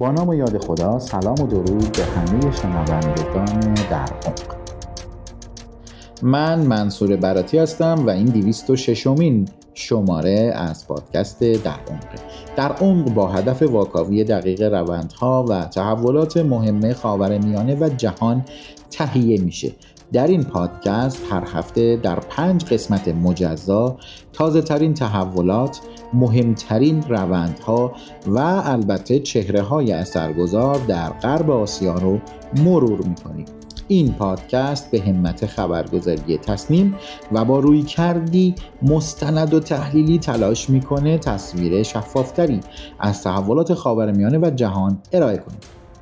با نام و یاد خدا، سلام و درود به همه شنوندگان در عمق. من منصور براتی هستم و این 206مین شماره از پادکست در عمق. در عمق با هدف واکاوی دقیق روندها و تحولات مهم خاورمیانه و جهان تهیه میشه. در این پادکست هر هفته در 5 قسمت مجزا تازه ترین تحولات، مهمترین روندها و البته چهره‌های اثرگذار در غرب آسیا رو مرور می‌کنیم. این پادکست به همت خبرگزاری تصنیم و با رویکردی مستند و تحلیلی تلاش می‌کنه تصویر شفافتری از تحولات خاورمیانه و جهان ارائه کنه.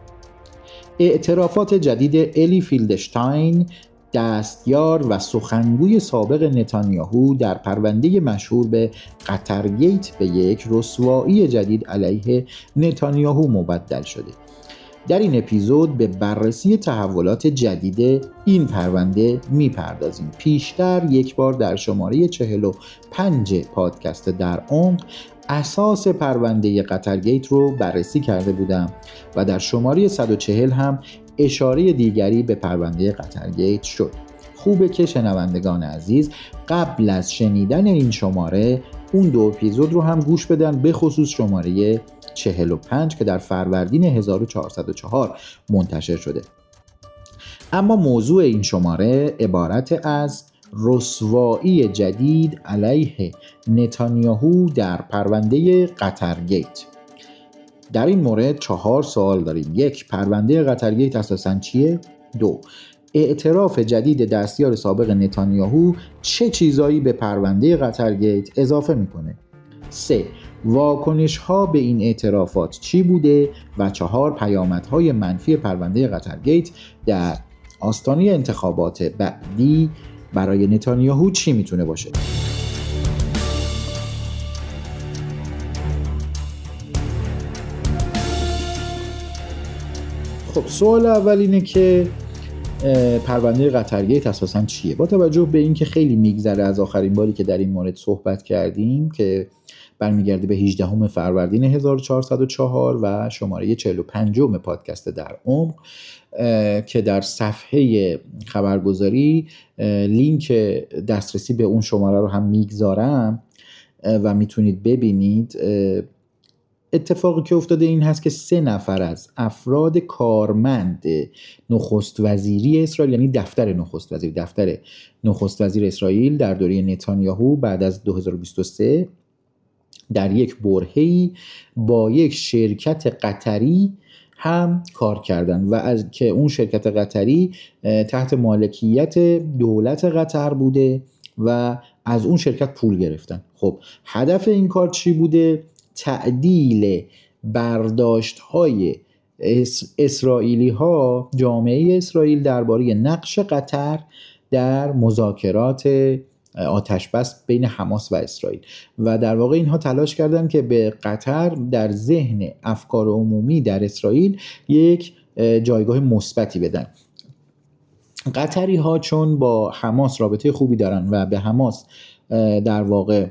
اعترافات جدید الی فیلدشتاین، دستیار و سخنگوی سابق نتانیاهو در پرونده مشهور به قطرگیت به یک رسوایی جدید علیه نتانیاهو مبدل شده. در این اپیزود به بررسی تحولات جدید این پرونده میپردازیم. پیشتر یک بار در شماره 45 پادکست در عمق اساس پرونده قطرگیت رو بررسی کرده بودم و در شماره 140 هم اشاره دیگری به پرونده قطرگیت شد. خوبه که شنوندگان عزیز قبل از شنیدن این شماره اون 2 اپیزود رو هم گوش بدن، به خصوص شماره 45 که در فروردین 1404 منتشر شده. اما موضوع این شماره عبارت از رسوایی جدید علیه نتانیاهو در پرونده قطرگیت. در این مورد 4 سوال داریم. 1. پرونده قطرگیت اساساً چیه؟ 2. اعتراف جدید دستیار سابق نتانیاهو چه چیزایی به پرونده قطرگیت اضافه میکنه؟ 3. واکنش ها به این اعترافات چی بوده؟ و 4. پیامدهای منفی پرونده قطرگیت در آستانه انتخابات بعدی برای نتانیاهو چی میتونه باشه؟ خب سوال اول اینه که پرونده قطرگیت اساساً چیه؟ با توجه به اینکه خیلی میگذره از آخرین باری که در این مورد صحبت کردیم که برمیگرده به 18 فروردین 1404 و شماره 45 پادکست در عمق که در صفحه خبرگزاری لینک دسترسی به اون شماره رو هم میگذارم و میتونید ببینید. اتفاقی که افتاده این هست که 3 نفر از افراد کارمند نخست وزیری اسرائیل، یعنی دفتر نخست وزیر اسرائیل در دوره نتانیاهو بعد از 2023 در یک برهه‌ای با یک شرکت قطری هم کار کردن و از که اون شرکت قطری تحت مالکیت دولت قطر بوده و از اون شرکت پول گرفتن. خب هدف این کار چی بوده؟ تعدیل برداشت‌های اسرائیلی ها، جامعه اسرائیل درباره نقش قطر در مذاکرات آتشبس بین حماس و اسرائیل و در واقع اینها تلاش کردن که به قطر در ذهن افکار عمومی در اسرائیل یک جایگاه مثبتی بدن. قطری ها چون با حماس رابطه خوبی دارن و به حماس در واقع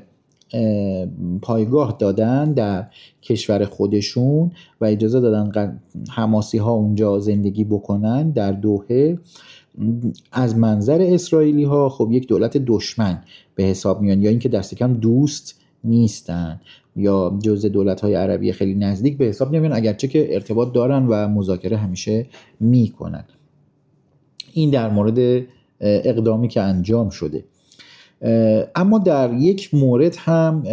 پایگاه دادن در کشور خودشون و اجازه دادن حماسی ها اونجا زندگی بکنن در دوحه، از منظر اسرائیلی ها خب یک دولت دشمن به حساب میان، یا اینکه دست کم دوست نیستن یا جزء دولت های عربی خیلی نزدیک به حساب نمیان، اگرچه که ارتباط دارن و مذاکره همیشه میکنن. این در مورد اقدامی که انجام شده. اما در یک مورد هم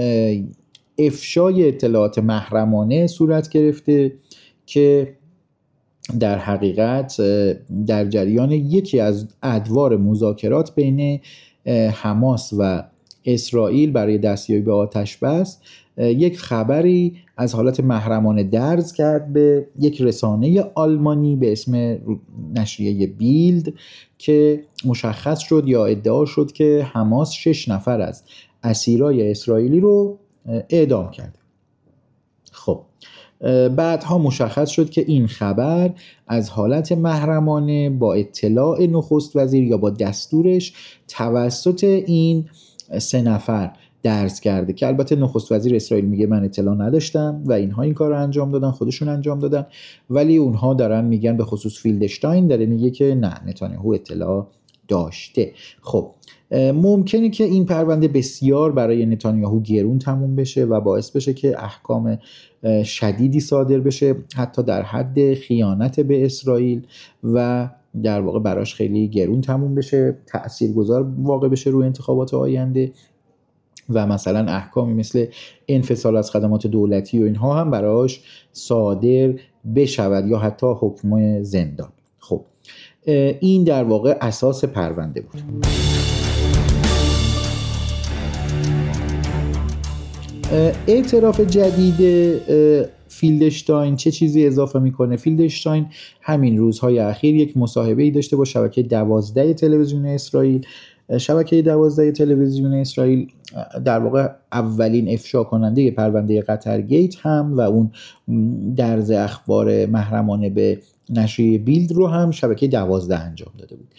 افشای اطلاعات محرمانه صورت گرفته که در حقیقت در جریان یکی از ادوار مذاکرات بین حماس و اسرائیل برای دستیابی به آتشبس یک خبری از حالت محرمانه درز کرد به یک رسانه آلمانی به اسم نشریه بیلد که مشخص شد یا ادعا شد که حماس 6 نفر از اسیرای اسرائیلی رو اعدام کرد. خب بعدها مشخص شد که این خبر از حالت محرمانه با اطلاع نخست وزیر یا با دستورش توسط این 3 نفر درز کرده که البته نخست وزیر اسرائیل میگه من اطلاع نداشتم و اینها این کار رو انجام دادن، خودشون انجام دادن، ولی اونها دارن میگن، به خصوص فیلدشتاین داره میگه که نه، نتانیاهو اطلاع داشته. خب ممکنه که این پرونده بسیار برای نتانیاهو گرون تموم بشه و باعث بشه که احکام شدیدی صادر بشه، حتی در حد خیانت به اسرائیل، و در واقع براش خیلی گرون تموم بشه، تاثیرگذار واقع بشه روی انتخابات آینده، و مثلا احکامی مثل انفصال از خدمات دولتی و اینها هم براش صادر بشود یا حتی حکم زندان. خب این در واقع اساس پرونده بود. اعتراف جدید فیلدشتاین چه چیزی اضافه میکنه؟ فیلدشتاین همین روزهای اخیر یک مصاحبه‌ای داشته با شبکه 12 تلویزیون اسرائیل. شبکه 12 تلویزیون اسرائیل در واقع اولین افشا کننده پرونده قطرگیت هم و اون درز اخبار محرمانه به نشریه بیلد رو هم شبکه 12 انجام داده بود.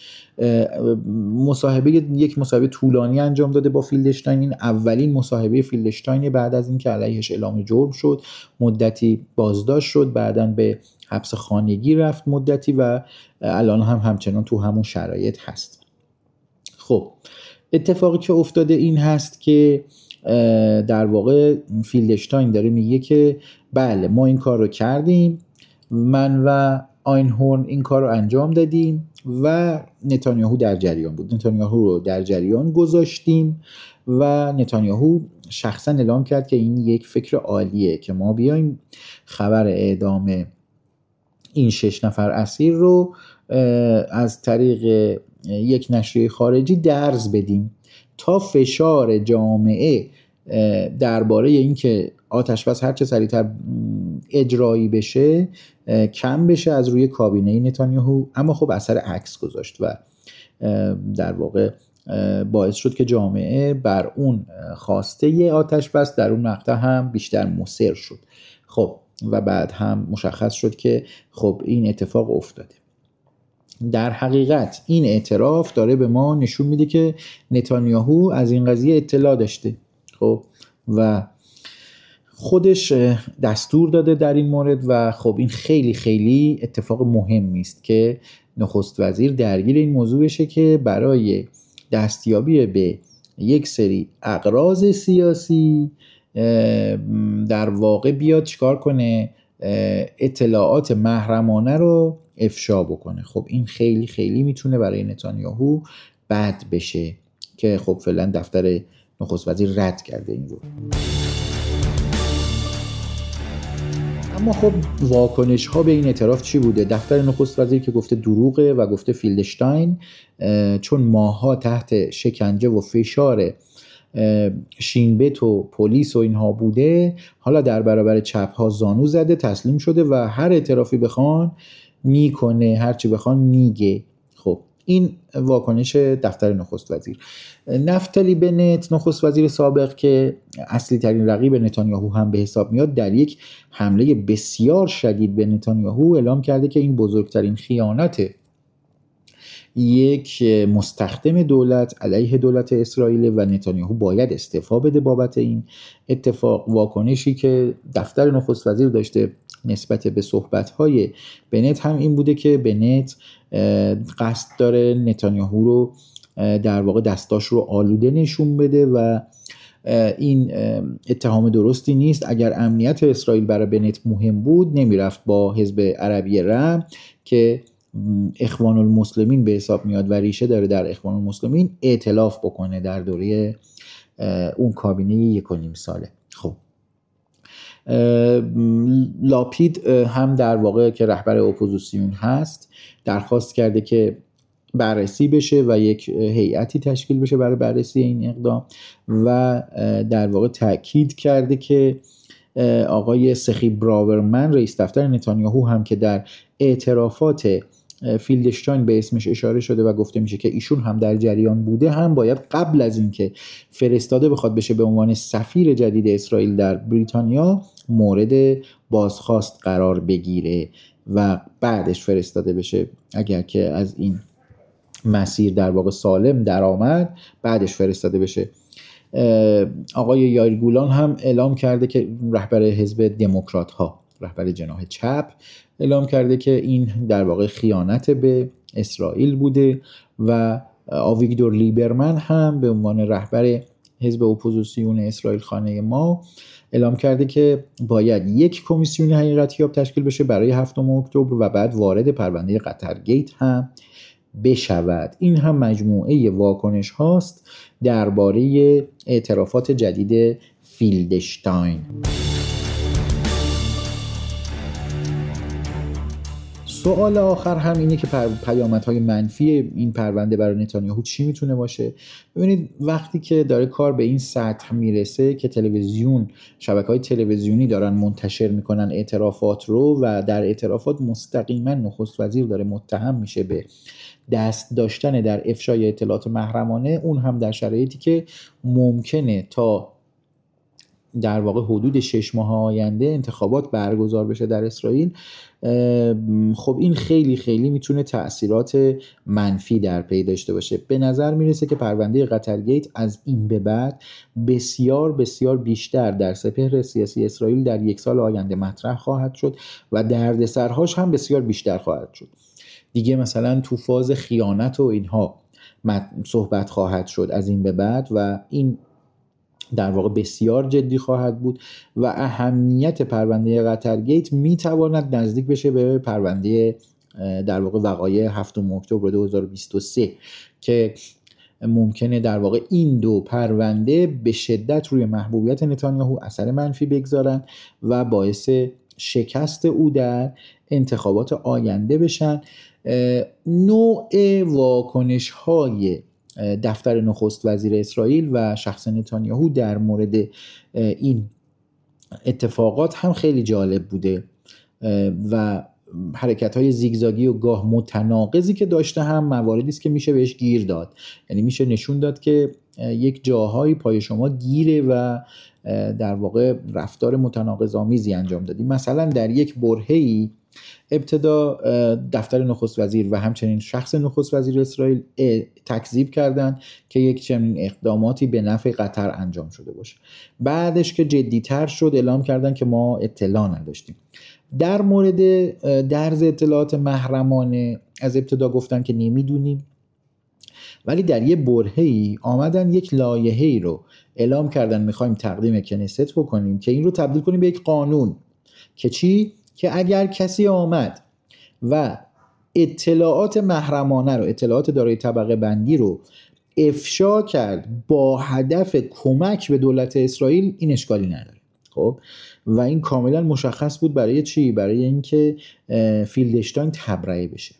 یک مصاحبه طولانی انجام داده با فیلدشتاین. این اولین مصاحبه فیلدشتاین بعد از اینکه علیهش اعلام جرم شد، مدتی بازداشت شد، بعداً به حبس خانگی رفت مدتی و الان هم همچنان تو همون شرایط هست. خب اتفاقی که افتاده این هست که در واقع فیلدشتاین داره میگه که بله ما این کار رو کردیم، من و آینهورن این کار رو انجام دادیم و نتانیاهو در جریان بود. نتانیاهو رو در جریان گذاشتیم و نتانیاهو شخصا اعلام کرد که این یک فکر عالیه که ما بیایم خبر اعدام این 6 نفر اسیر رو از طریق یک نشریه خارجی درز بدیم تا فشار جامعه درباره اینکه آتش‌بس هر چه سریعتر اجرایی بشه کم بشه از روی کابینه نتانیاهو. اما خب اثر عکس گذاشت و در واقع باعث شد که جامعه بر اون خواسته آتش‌بس در اون مقطع هم بیشتر مصر شد. خب و بعد هم مشخص شد که خب این اتفاق افتاده. در حقیقت این اعتراف داره به ما نشون میده که نتانیاهو از این قضیه اطلاع داشته، خب و خودش دستور داده در این مورد و خب این خیلی خیلی اتفاق مهمی است که نخست وزیر درگیر این موضوع بشه که برای دستیابی به یک سری اغراض سیاسی در واقع بیاد چیکار کنه؟ اطلاعات محرمانه رو افشا بکنه. خب این خیلی خیلی میتونه برای نتانیاهو بد بشه که خب فعلا دفتر نخست وزیر رد کرده این رو. اما خب واکنش ها به این اعتراف چی بوده؟ دفتر نخست وزیر که گفته دروغه و گفته فیلدشتاین چون ماها تحت شکنجه و فشار شینبت و پلیس و اینها بوده، حالا در برابر چپ ها زانو زده، تسلیم شده و هر اعترافی بخوان میکنه، هرچی بخوان میگه. خب این واکنش دفتر نخست وزیر. نفتالی بنت نخست وزیر سابق که اصلی ترین رقیب نتانیاهو هم به حساب میاد، در یک حمله بسیار شدید به نتانیاهو اعلام کرده که این بزرگترین خیانت یک مستخدم دولت علیه دولت اسرائیل و نتانیاهو باید استعفا بده بابت این اتفاق. واکنشی که دفتر نخست وزیر داشته نسبت به صحبت‌های بنت هم این بوده که بنت قصد داره نتانیاهو رو در واقع دستاش رو آلوده نشون بده و این اتهام درستی نیست. اگر امنیت اسرائیل برای بنت مهم بود نمیرفت با حزب عربی رم که اخوان المسلمین به حساب میاد و ریشه داره در اخوان المسلمین ائتلاف بکنه در دوره اون کابینه 1.5 ساله. خب لاپید هم در واقع که رهبر اپوزیسیون هست درخواست کرده که بررسی بشه و یک هیئتی تشکیل بشه برای بررسی این اقدام و در واقع تاکید کرده که آقای سخی براورمن رئیس دفتر نتانیاهو هم که در اعترافات فیلدشتاین به اسمش اشاره شده و گفته میشه که ایشون هم در جریان بوده، هم باید قبل از اینکه فرستاده بخواد بشه به عنوان سفیر جدید اسرائیل در بریتانیا مورد بازخواست قرار بگیره و بعدش فرستاده بشه. اگر که از این مسیر در واقع سالم در آمد بعدش فرستاده بشه آقای یائیر گولان هم اعلام کرده که رهبر حزب دموکرات ها، رهبر جناح چپ، اعلام کرده که این در واقع خیانت به اسرائیل بوده و آویگدور لیبرمن هم به عنوان رهبر حزب اپوزیسیون اسرائیل خانه ما اعلام کرده که باید یک کمیسیون حقیقتیاب تشکیل بشه برای 7 اکتبر و بعد وارد پرونده قطرگیت هم بشود. این هم مجموعه واکنش هاست درباره اعترافات جدید فیلدشتاین. سوال آخر هم اینه که پیامدهای منفی این پرونده برای نتانیاهو چی میتونه باشه؟ ببینید وقتی که داره کار به این سطح میرسه که شبکه‌های تلویزیونی دارن منتشر میکنن اعترافات رو و در اعترافات مستقیما نخست وزیر داره متهم میشه به دست داشتن در افشای اطلاعات محرمانه، اون هم در شرایطی که ممکنه تا در واقع حدود 6 ماه آینده انتخابات برگزار بشه در اسرائیل، خب این خیلی خیلی میتونه تأثیرات منفی در پی داشته باشه. به نظر میرسه که پرونده قطرگیت از این به بعد بسیار بسیار بیشتر در سپهر سیاسی اسرائیل در 1 سال آینده مطرح خواهد شد و دردسرهاش هم بسیار بیشتر خواهد شد. دیگه مثلا تو فاز خیانت و اینها صحبت خواهد شد از این به بعد و این در واقع بسیار جدی خواهد بود و اهمیت پرونده قطرگیت میتواند نزدیک بشه به پرونده در واقع وقایع 7 اکتبر 2023 که ممکنه در واقع این دو پرونده به شدت روی محبوبیت نتانیاهو اثر منفی بگذارن و باعث شکست او در انتخابات آینده بشن. نوع واکنش های دفتر نخست وزیر اسرائیل و شخص نتانیاهو در مورد این اتفاقات هم خیلی جالب بوده و حرکت‌های زیگزاگی و گاه متناقضی که داشته هم مواردی است که میشه بهش گیر داد، یعنی میشه نشون داد که یک جاهایی پای شما گیره و در واقع رفتار متناقض‌آمیزی انجام دادی. مثلا در یک برهه‌ای ابتدا دفتر نخست وزیر و همچنین شخص نخست وزیر اسرائیل تکذیب کردند که یک چنین اقداماتی به نفع قطر انجام شده باشه. بعدش که جدی‌تر شد اعلام کردند که ما اطلاع نداشتیم. در مورد درز اطلاعات محرمانه از ابتدا گفتن که نمیدونیم، ولی در یه برهه‌ای آمدن یک لایحه‌ای رو اعلام کردن میخوایم تقدیم کنست بکنیم که این رو تبدیل کنیم به یک قانون که چی؟ که اگر کسی آمد و اطلاعات محرمانه رو، اطلاعات دارای طبقه بندی رو افشا کرد با هدف کمک به دولت اسرائیل، این اشکالی نداره. خب و این کاملا مشخص بود برای چی؟ برای اینکه فیلدشتاین تبرئه بشه.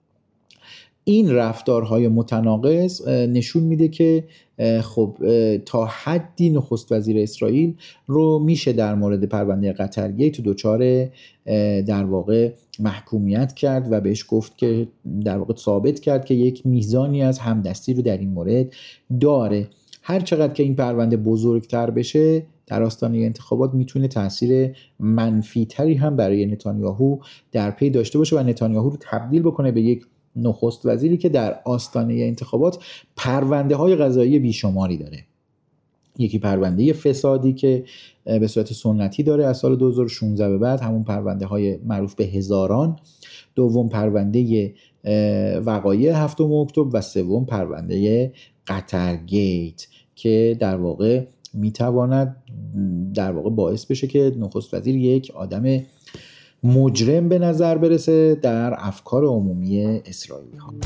این رفتارهای متناقض نشون میده که خب تا حدی نخست وزیر اسرائیل رو میشه در مورد پرونده قطرگیت دچار در واقع محکومیت کرد و بهش گفت که در واقع ثابت کرد که یک میزانی از همدستی رو در این مورد داره. هر چقدر که این پرونده بزرگتر بشه در آستانه انتخابات میتونه تاثیر منفی تری هم برای نتانیاهو در پی داشته باشه و نتانیاهو رو تبدیل بکنه به یک نخست وزیری که در آستانه انتخابات پرونده های قضایی بیشماری داره. یکی پرونده فسادی که به صورت سنتی داره از سال 2016 به بعد، همون پرونده های معروف به هزاران، دوم پرونده وقایع 7 اکتبر و سوم پرونده قطرگیت که در واقع میتواند در واقع باعث بشه که نخست وزیر یک آدم مجرم به نظر برسه در افکار عمومی اسرائیلی ها.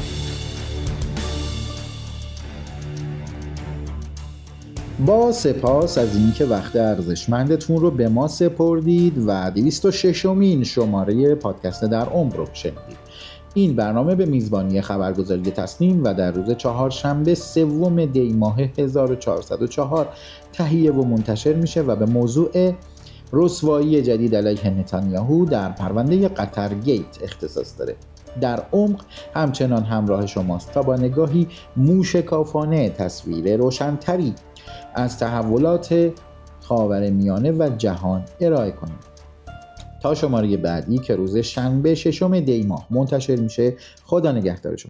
با سپاس از اینکه وقت ارزشمندتون رو به ما سپردید و 206مین شماره پادکست در عمق رو شنیدید. این برنامه به میزبانی خبرگزاری تصنیم و در روز چهارشنبه 3 دی ماه 1404 تهیه و منتشر میشه و به موضوع رسوایی جدید علیه نتانیاهو در پرونده قطرگیت اختصاص داره. در عمق همچنان همراه شماست تا با نگاهی موشکافانه تصویر روشن‌تری از تحولات خاورمیانه و جهان ارائه کنیم. تا شماره بعدی که روز شنبه 6 دی ماه منتشر میشه، خدا نگهدار شما.